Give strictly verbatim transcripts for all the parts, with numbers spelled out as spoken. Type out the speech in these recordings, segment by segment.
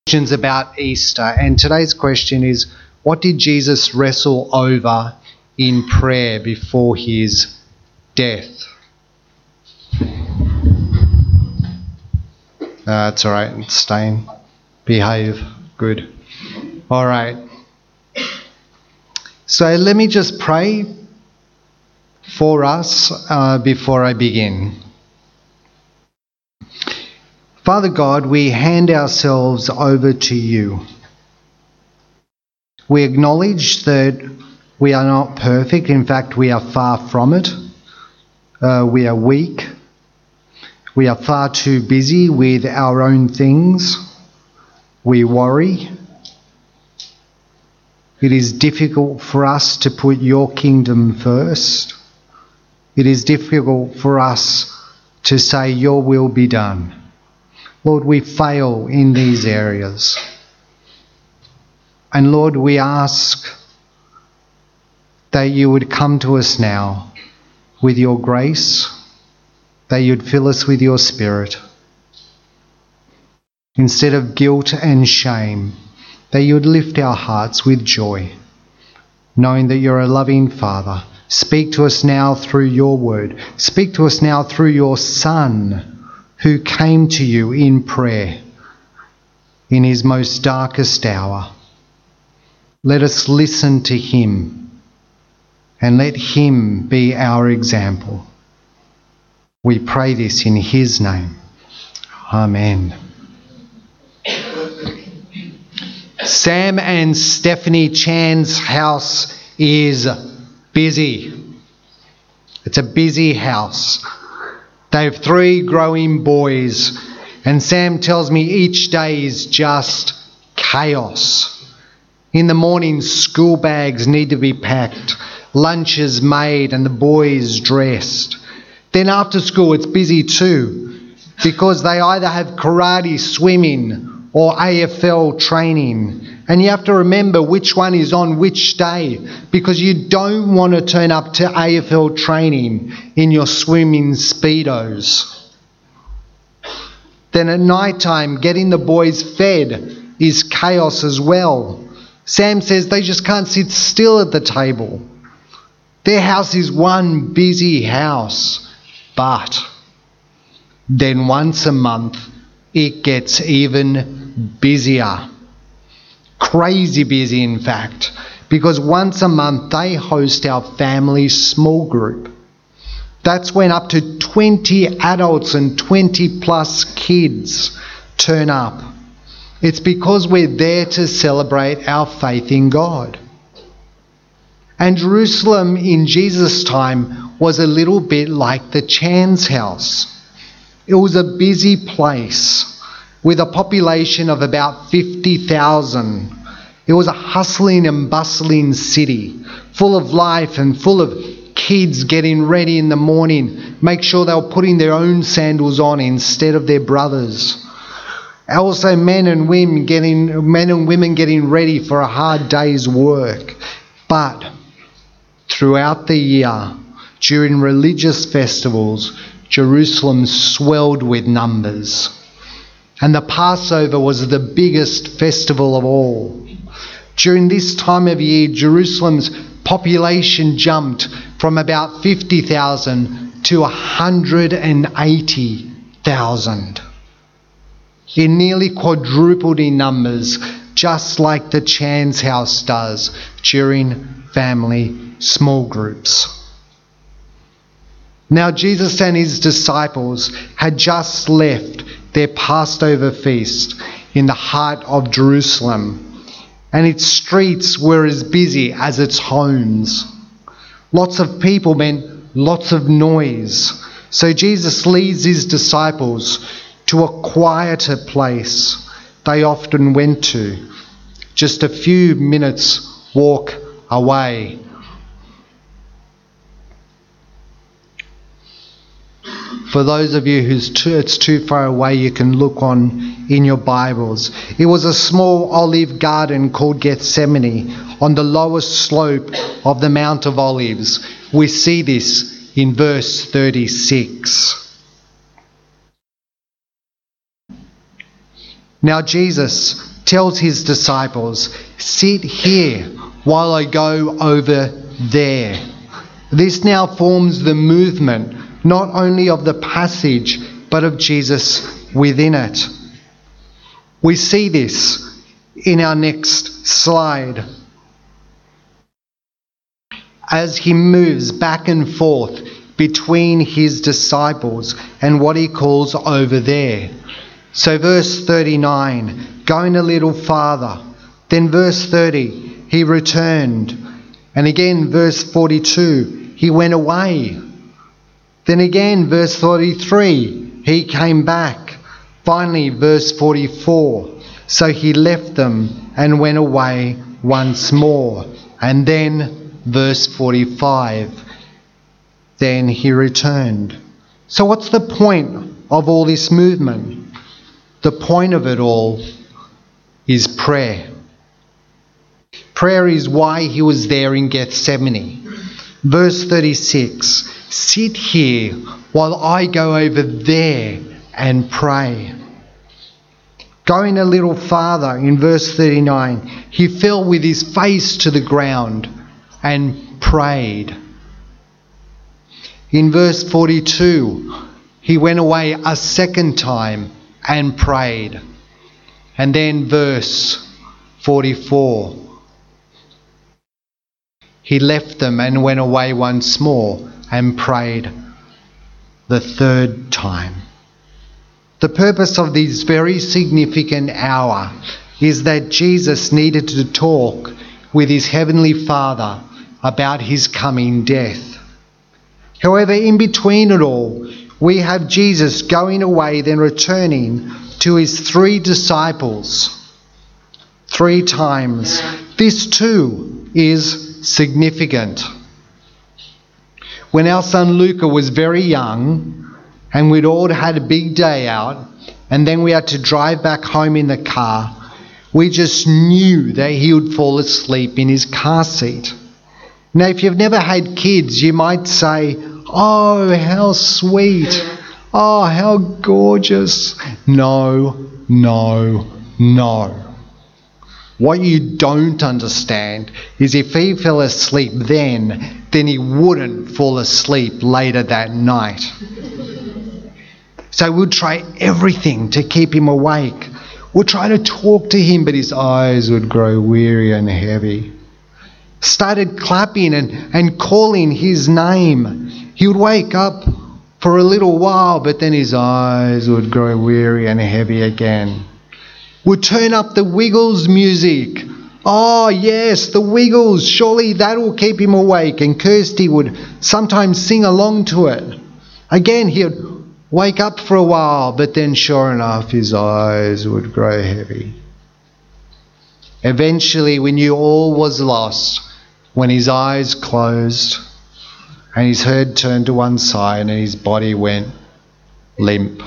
Questions about Easter, and today's question is, what did Jesus wrestle over in prayer before his death? That's uh, all right. It's staying. Behave. Good. All right. So let me just pray for us uh, before I begin. Father God, we hand ourselves over to you. We acknowledge that we are not perfect. In fact, we are far from it. Uh, we are weak. We are far too busy with our own things. We worry. It is difficult for us to put your kingdom first. It is difficult for us to say your will be done. Lord, we fail in these areas. And Lord, we ask that you would come to us now with your grace, that you'd fill us with your Spirit. Instead of guilt and shame, that you would lift our hearts with joy, knowing that you're a loving Father. Speak to us now through your word. Speak to us now through your Son, who came to you in prayer in his most darkest hour. Let us listen to him and let him be our example. We pray this in his name. Amen. Sam and Stephanie Chan's house is busy. It's a busy house. They have three growing boys, and Sam tells me each day is just chaos. In the morning, school bags need to be packed, lunches made, and the boys dressed. Then after school, it's busy too, because they either have karate, swimming, or A F L training. And you have to remember which one is on which day, because you don't want to turn up to A F L training in your swimming Speedos. Then at night time, getting the boys fed is chaos as well. Sam says they just can't sit still at the table. Their house is one busy house. But then once a month, it gets even busier. Crazy busy, in fact, because once a month they host our family small group. That's when up to twenty adults and twenty plus kids turn up. It's because we're there to celebrate our faith in God. And Jerusalem in Jesus' time was a little bit like the Chan's house. It was a busy place with a population of about fifty thousand. It was a hustling and bustling city, full of life and full of kids getting ready in the morning, make sure they were putting their own sandals on instead of their brothers. Also men and women getting men and women getting ready for a hard day's work. But throughout the year, during religious festivals, Jerusalem swelled with numbers. And the Passover was the biggest festival of all. During this time of year, Jerusalem's population jumped from about fifty thousand to one hundred eighty thousand. It nearly quadrupled in numbers, just like the Chan's house does during family small groups. Now Jesus and his disciples had just left their Passover feast in the heart of Jerusalem, and its streets were as busy as its homes. Lots of people meant lots of noise. So Jesus leads his disciples to a quieter place they often went to, just a few minutes walk away. For those of you who's too, it's too far away, you can look on in your Bibles. It was a small olive garden called Gethsemane on the lowest slope of the Mount of Olives. We see this in verse thirty-six. Now Jesus tells his disciples, "Sit here while I go over there." This now forms the movement, not only of the passage, but of Jesus within it. We see this in our next slide. As he moves back and forth between his disciples and what he calls over there. So verse thirty-nine, going a little farther. Then verse thirty, he returned. And again, verse forty-two, he went away. Then again, verse forty-three, he came back. Finally, verse forty-four, so he left them and went away once more. And then verse forty-five, then he returned. So what's the point of all this movement? The point of it all is prayer. Prayer is why he was there in Gethsemane. Verse thirty-six, sit here while I go over there and pray. Going a little farther in verse thirty-nine, he fell with his face to the ground and prayed. In verse forty-two, he went away a second time and prayed. And then verse forty-four, he left them and went away once more and prayed the third time. The purpose of this very significant hour is that Jesus needed to talk with his heavenly Father about his coming death. However, in between it all, we have Jesus going away, then returning to his three disciples three times. This too is significant. When our son Luca was very young, and we'd all had a big day out, and then we had to drive back home in the car, we just knew that he would fall asleep in his car seat. Now, if you've never had kids, you might say, "Oh, how sweet. Oh, how gorgeous." No, no, no. What you don't understand is if he fell asleep then, then he wouldn't fall asleep later that night. So we'll try everything to keep him awake. We'll try to talk to him, but his eyes would grow weary and heavy. Started clapping and, and calling his name. He would wake up for a little while, but then his eyes would grow weary and heavy again. Would turn up the Wiggles music. Oh yes, the Wiggles, surely that will keep him awake. And Kirsty would sometimes sing along to it. Again, he would wake up for a while, but then sure enough, his eyes would grow heavy. Eventually, we knew all was lost when his eyes closed and his head turned to one side and his body went limp.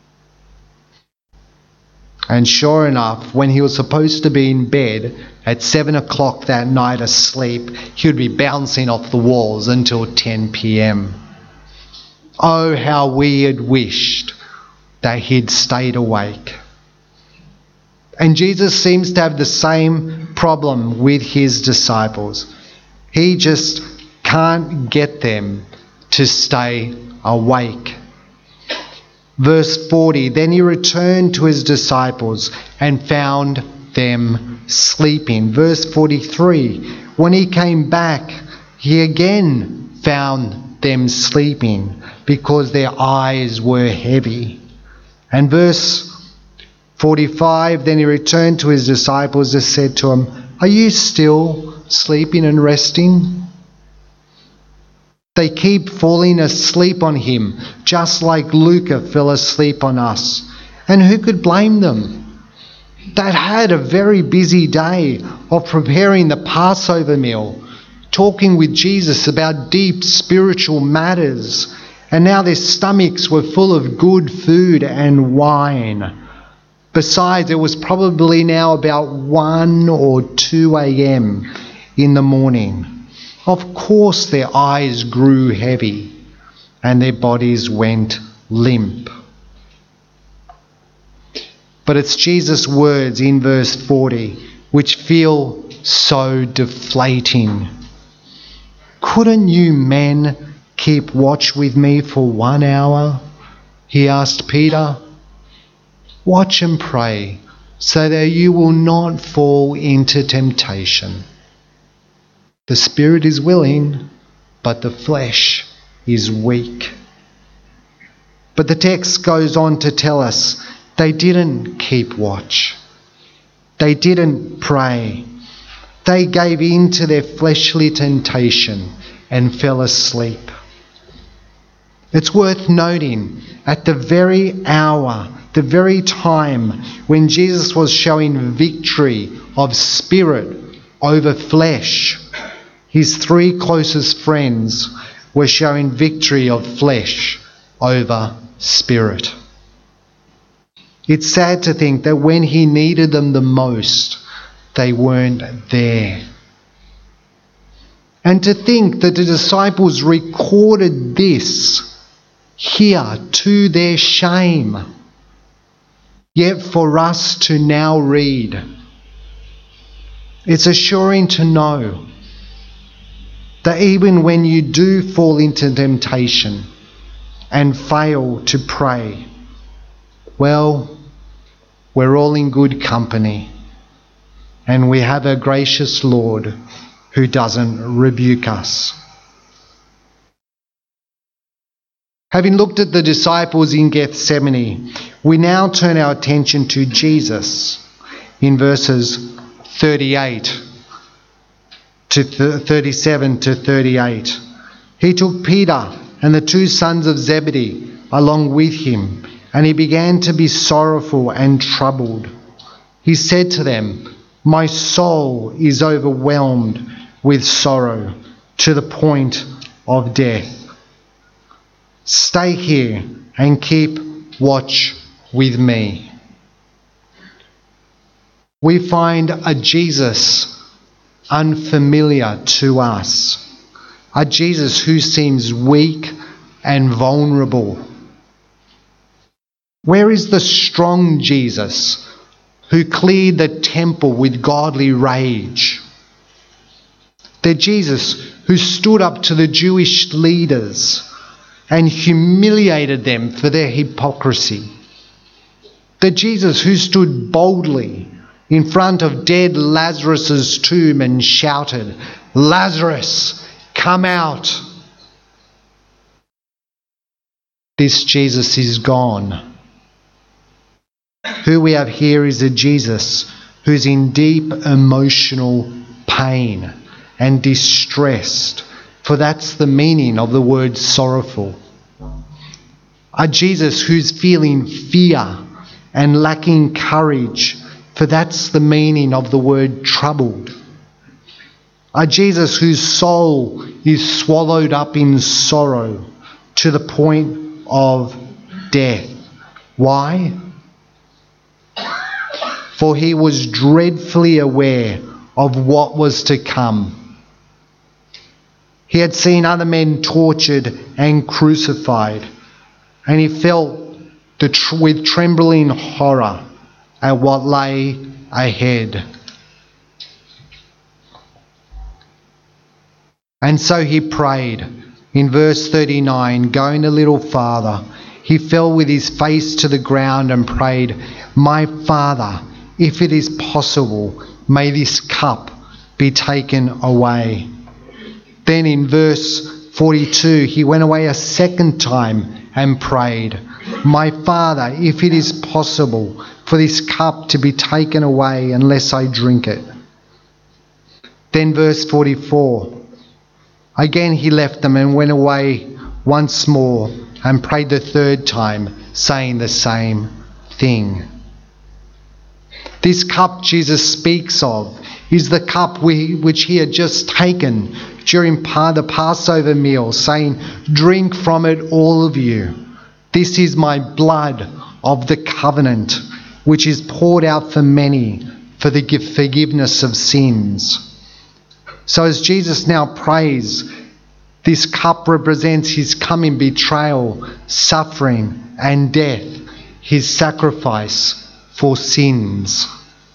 And sure enough, when he was supposed to be in bed at seven o'clock that night asleep, he would be bouncing off the walls until ten p.m. Oh, how we had wished that he'd stayed awake. And Jesus seems to have the same problem with his disciples. He just can't get them to stay awake. Verse forty, then he returned to his disciples and found them sleeping. Verse forty-three, when he came back, he again found them sleeping because their eyes were heavy. And verse forty-five, then he returned to his disciples and said to them, "Are you still sleeping and resting?" They keep falling asleep on him, just like Luca fell asleep on us. And who could blame them? They'd had a very busy day of preparing the Passover meal, talking with Jesus about deep spiritual matters, and now their stomachs were full of good food and wine. Besides, it was probably now about one or two a.m. in the morning. Of course their eyes grew heavy and their bodies went limp. But it's Jesus' words in verse forty which feel so deflating. Couldn't you men keep watch with me for one hour? He asked Peter. Watch and pray so that you will not fall into temptation. The spirit is willing, but the flesh is weak. But the text goes on to tell us they didn't keep watch. They didn't pray. They gave in to their fleshly temptation and fell asleep. It's worth noting, at the very hour, the very time when Jesus was showing victory of spirit over flesh, his three closest friends were showing victory of flesh over spirit. It's sad to think that when he needed them the most, they weren't there. And to think that the disciples recorded this here to their shame, yet for us to now read. It's assuring to know that even when you do fall into temptation and fail to pray, well, we're all in good company, and we have a gracious Lord who doesn't rebuke us. Having looked at the disciples in Gethsemane, we now turn our attention to Jesus in verses thirty-eight to thirty-seven to thirty-eight. He took Peter and the two sons of Zebedee along with him, and he began to be sorrowful and troubled. He said to them, "My soul is overwhelmed with sorrow to the point of death. Stay here and keep watch with me." We find a Jesus unfamiliar to us, a Jesus who seems weak and vulnerable. Where is the strong Jesus who cleared the temple with godly rage? The Jesus who stood up to the Jewish leaders and humiliated them for their hypocrisy. The Jesus who stood boldly in front of dead Lazarus' tomb and shouted, "Lazarus, come out." This Jesus is gone. Who we have here is a Jesus who's in deep emotional pain and distressed, for that's the meaning of the word sorrowful. A Jesus who's feeling fear and lacking courage, for that's the meaning of the word troubled. A Jesus whose soul is swallowed up in sorrow to the point of death. Why? For he was dreadfully aware of what was to come. He had seen other men tortured and crucified, and he felt the tr- with trembling horror at what lay ahead. And so he prayed. In verse thirty-nine, going a little farther, he fell with his face to the ground and prayed, "My Father, if it is possible, may this cup be taken away." Then in verse forty-two, he went away a second time and prayed, "My Father, if it is possible for this cup to be taken away unless I drink it." Then verse forty-four, again he left them and went away once more and prayed the third time, saying the same thing. This cup Jesus speaks of is the cup we, which he had just taken during the Passover meal, saying, "Drink from it, all of you. This is my blood of the covenant, which is poured out for many for the forgiveness of sins." So as Jesus now prays, this cup represents his coming betrayal, suffering and death, his sacrifice for sins.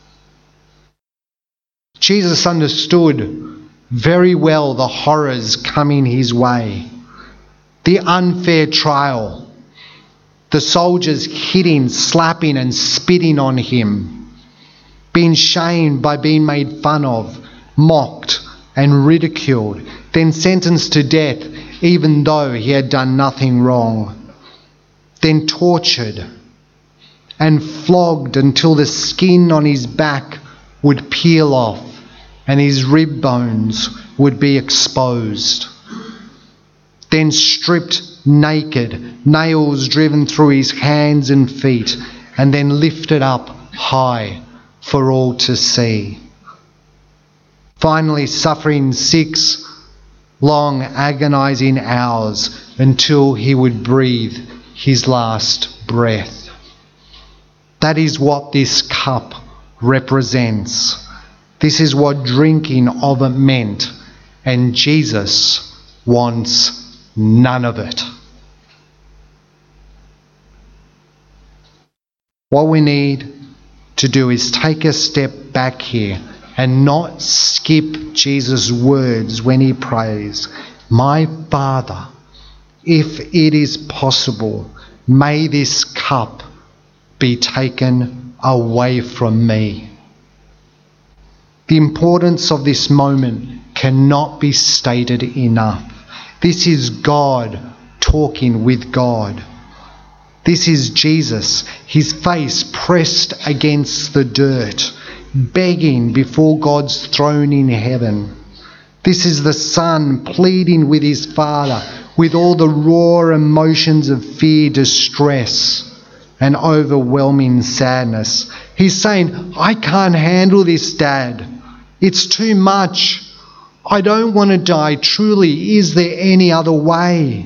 Jesus understood very well the horrors coming his way. The unfair trial, the soldiers hitting, slapping and spitting on him, being shamed by being made fun of, mocked and ridiculed, then sentenced to death even though he had done nothing wrong, then tortured and flogged until the skin on his back would peel off and his rib bones would be exposed. Then stripped naked, nails driven through his hands and feet, and then lifted up high for all to see. Finally suffering six long agonizing hours until he would breathe his last breath. That is what this cup represents. This is what drinking of it meant, and Jesus wants none of it. What we need to do is take a step back here and not skip Jesus' words when he prays, "My Father, if it is possible, may this cup be taken away from me." The importance of this moment cannot be stated enough. This is God talking with God. This is Jesus, his face pressed against the dirt, begging before God's throne in heaven. This is the Son pleading with his Father with all the raw emotions of fear, distress, and overwhelming sadness. He's saying, "I can't handle this, Dad. It's too much. I don't want to die. Truly, is there any other way?"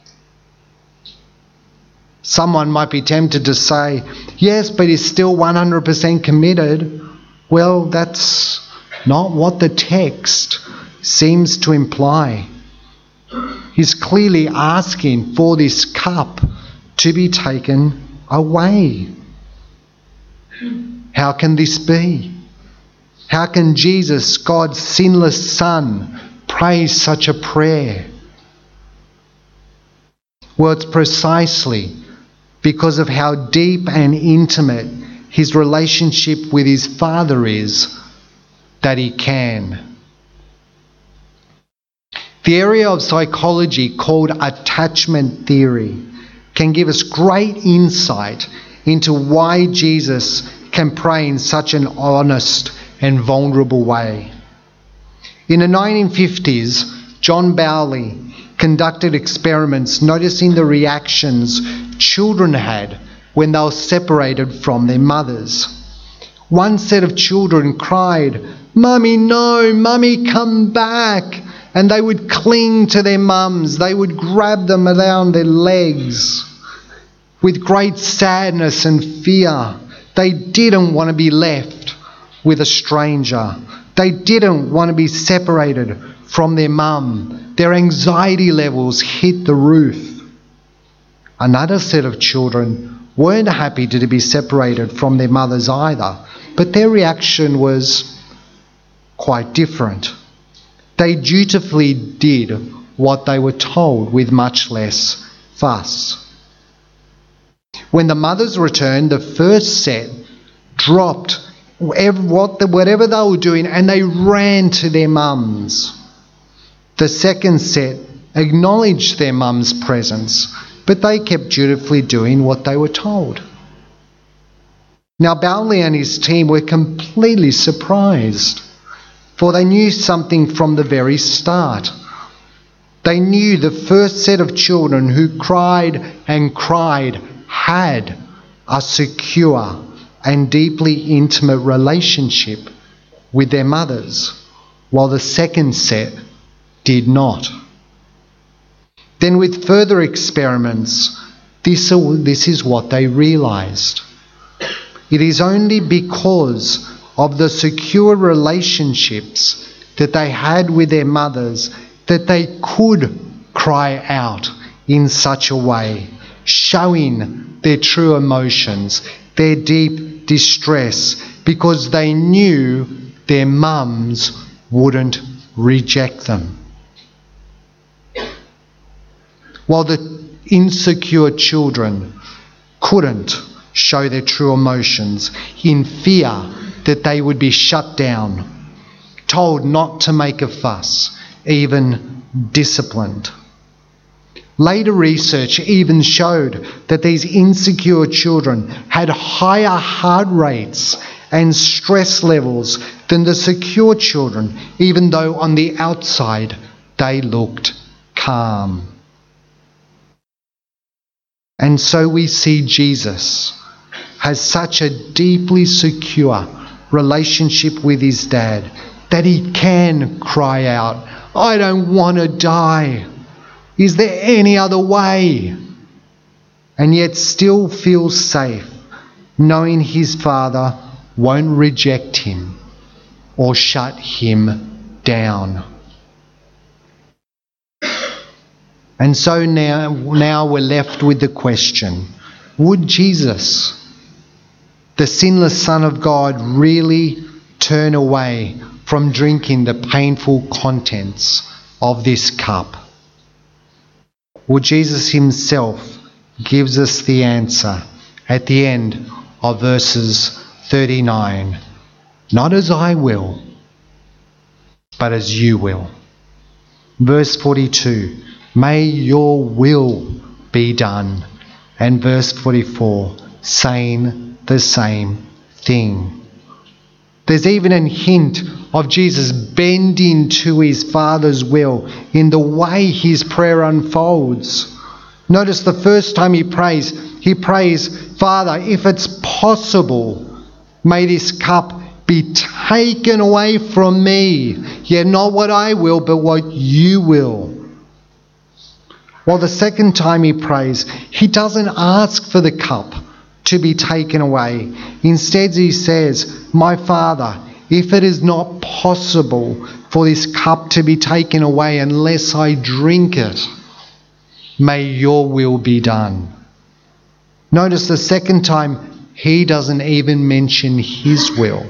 Someone might be tempted to say, "Yes, but he's still one hundred percent committed." Well, that's not what the text seems to imply. He's clearly asking for this cup to be taken away. How can this be? How can Jesus, God's sinless Son, pray such a prayer? Well, it's precisely because of how deep and intimate his relationship with his Father is that he can. The area of psychology called attachment theory can give us great insight into why Jesus can pray in such an honest and vulnerable way. In the nineteen fifties, John Bowley conducted experiments noticing the reactions children had when they were separated from their mothers. One set of children cried, "Mummy, no, Mummy, come back." And they would cling to their mums. They would grab them around their legs with great sadness and fear. They didn't want to be left with a stranger. They didn't want to be separated from their mum. Their anxiety levels hit the roof. Another set of children weren't happy to be separated from their mothers either, but their reaction was quite different. They dutifully did what they were told with much less fuss. When the mothers returned, the first set dropped whatever they were doing and they ran to their mums. The second set acknowledged their mum's presence, but they kept dutifully doing what they were told. Now, Bowley and his team were completely surprised, for they knew something from the very start. They knew the first set of children who cried and cried had a secure and deeply intimate relationship with their mothers, while the second set did not. Then with further experiments, this, this is what they realised. It is only because of the secure relationships that they had with their mothers that they could cry out in such a way, showing their true emotions, their deep distress because they knew their mums wouldn't reject them. While the insecure children couldn't show their true emotions in fear that they would be shut down, told not to make a fuss, even disciplined. Later research even showed that these insecure children had higher heart rates and stress levels than the secure children, even though on the outside they looked calm. And so we see Jesus has such a deeply secure relationship with his dad that he can cry out, "I don't want to die. Is there any other way?" And yet still feels safe, knowing his father won't reject him or shut him down. And so now, now we're left with the question, would Jesus, the sinless Son of God, really turn away from drinking the painful contents of this cup? Well, Jesus himself gives us the answer at the end of verses thirty-nine. Not as I will, but as you will. Verse forty-two, may your will be done. And verse forty-four, saying the same thing. There's even a hint of Jesus bending to his Father's will in the way his prayer unfolds. Notice the first time he prays, he prays, "Father, if it's possible, may this cup be taken away from me. Yet not what I will, but what you will." While the second time he prays, he doesn't ask for the cup to be taken away. Instead, he says, "My Father, if it is not possible for this cup to be taken away unless I drink it, may your will be done." Notice the second time, he doesn't even mention his will.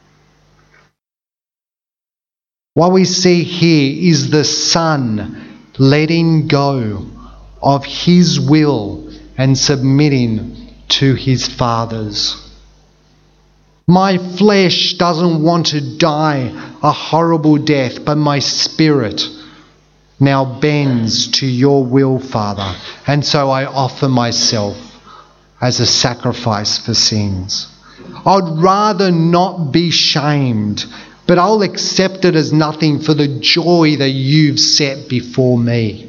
What we see here is the Son letting go of his will and submitting to his Father's. My flesh doesn't want to die a horrible death, but my spirit now bends to your will, Father, and so I offer myself as a sacrifice for sins. I'd rather not be shamed, but I'll accept it as nothing for the joy that you've set before me.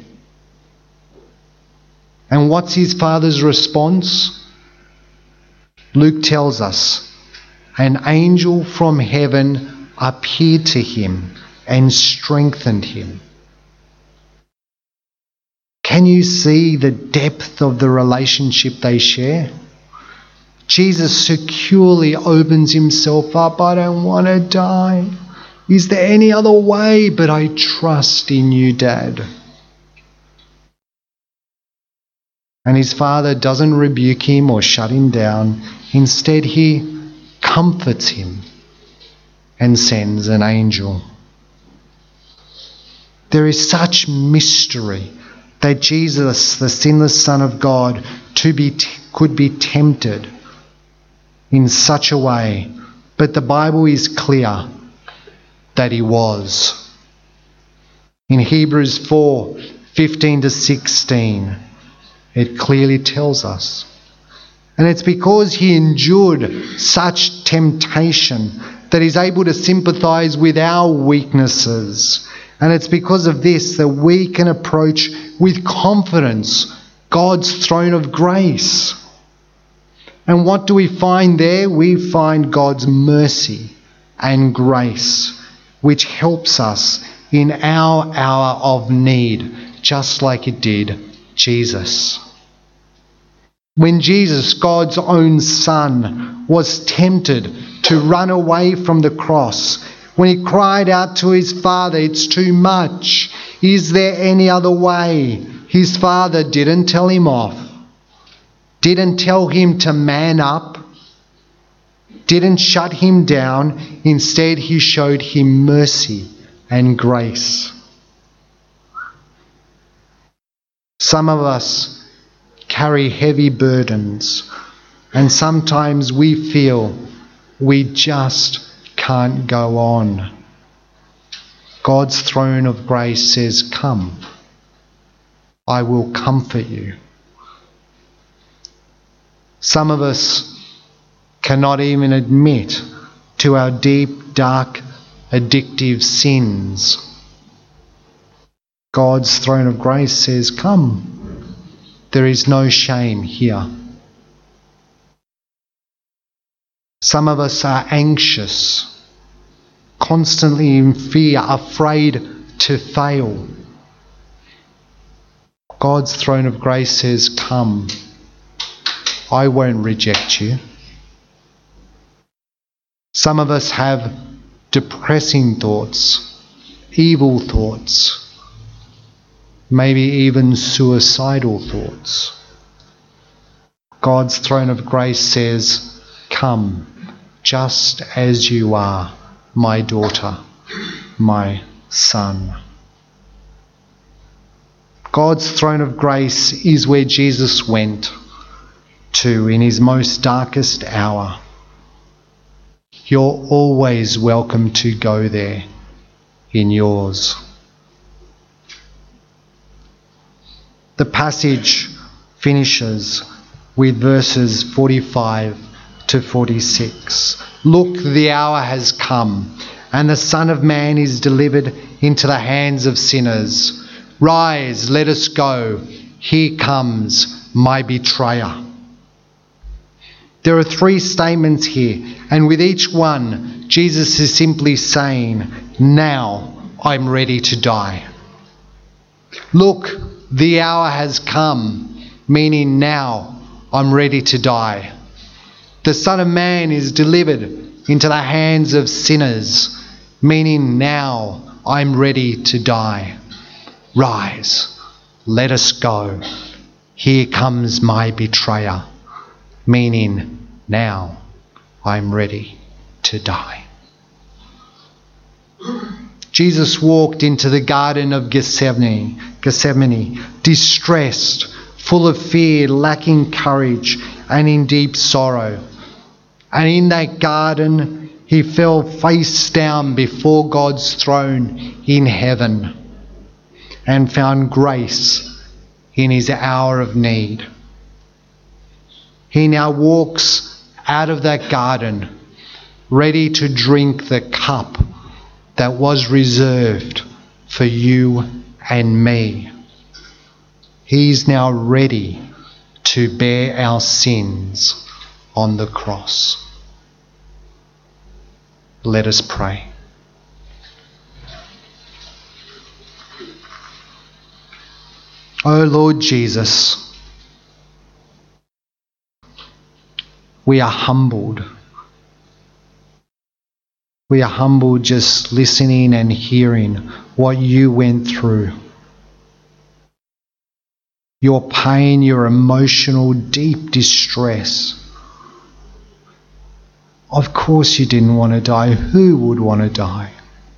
And what's his Father's response? Luke tells us, an angel from heaven appeared to him and strengthened him. Can you see the depth of the relationship they share? Jesus securely opens himself up. I don't want to die. Is there any other way? But I trust in you, Dad. And his Father doesn't rebuke him or shut him down. Instead, he comforts him and sends an angel. There is such mystery that Jesus, the sinless Son of God, to be t- could be tempted in such a way. But the Bible is clear that he was. In Hebrews four, fifteen to sixteen, it clearly tells us. And it's because he endured such temptation that he's able to sympathize with our weaknesses. And it's because of this that we can approach with confidence God's throne of grace. And what do we find there? We find God's mercy and grace, which helps us in our hour of need, just like it did Jesus. When Jesus, God's own Son, was tempted to run away from the cross, when he cried out to his Father, "It's too much. Is there any other way?" His Father didn't tell him off, didn't tell him to man up, didn't shut him down. Instead, he showed him mercy and grace. Some of us carry heavy burdens, and sometimes we feel we just can't go on. God's throne of grace says, "Come, I will comfort you." Some of us cannot even admit to our deep, dark, addictive sins. God's throne of grace says, "Come, there is no shame here." Some of us are anxious, constantly in fear, afraid to fail. God's throne of grace says, "Come, I won't reject you." Some of us have depressing thoughts, evil thoughts, maybe even suicidal thoughts. God's throne of grace says, "Come, just as you are, my daughter, my son." God's throne of grace is where Jesus went to in his most darkest hour. You're always welcome to go there in yours. The passage finishes with verses forty-five to forty-six. "Look, the hour has come, and the Son of Man is delivered into the hands of sinners. Rise, let us go. Here comes my betrayer." There are three statements here, and with each one, Jesus is simply saying, "Now I'm ready to die." Look, the hour has come, meaning now I'm ready to die. The Son of Man is delivered into the hands of sinners, meaning now I'm ready to die. Rise, let us go. Here comes my betrayer, meaning now I'm ready to die. Jesus walked into the Garden of Gethsemane, Gethsemane, distressed, full of fear, lacking courage, and in deep sorrow. And in that garden, he fell face down before God's throne in heaven and found grace in his hour of need. He now walks out of that garden, ready to drink the cup that was reserved for you and me. He's now ready to bear our sins on the cross. Let us pray. O Lord Jesus, we are humbled. We are humbled just listening and hearing what you went through. Your pain, your emotional, deep distress. Of course you didn't want to die. Who would want to die?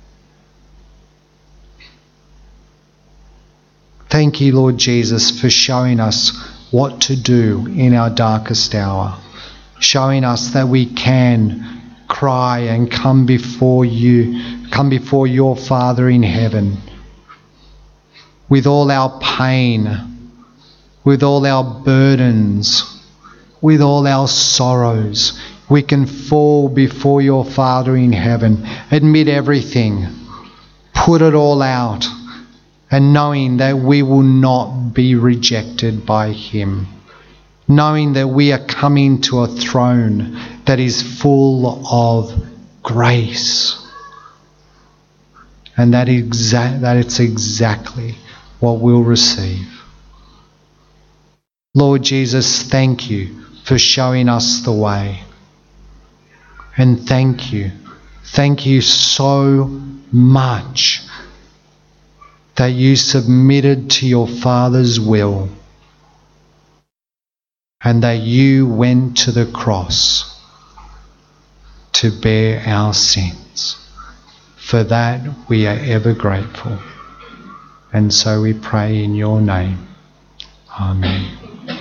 Thank you, Lord Jesus, for showing us what to do in our darkest hour. Showing us that we can cry and come before you, come before your Father in heaven with all our pain, with all our burdens, with all our sorrows. We can fall before your Father in heaven, admit everything, put it all out, and knowing that we will not be rejected by him. Knowing that we are coming to a throne that is full of grace. And that, exa- that it's exactly what we'll receive. Lord Jesus, thank you for showing us the way. And thank you, thank you so much that you submitted to your Father's will and that you went to the cross to bear our sins. For that we are ever grateful. And so we pray in your name. Amen.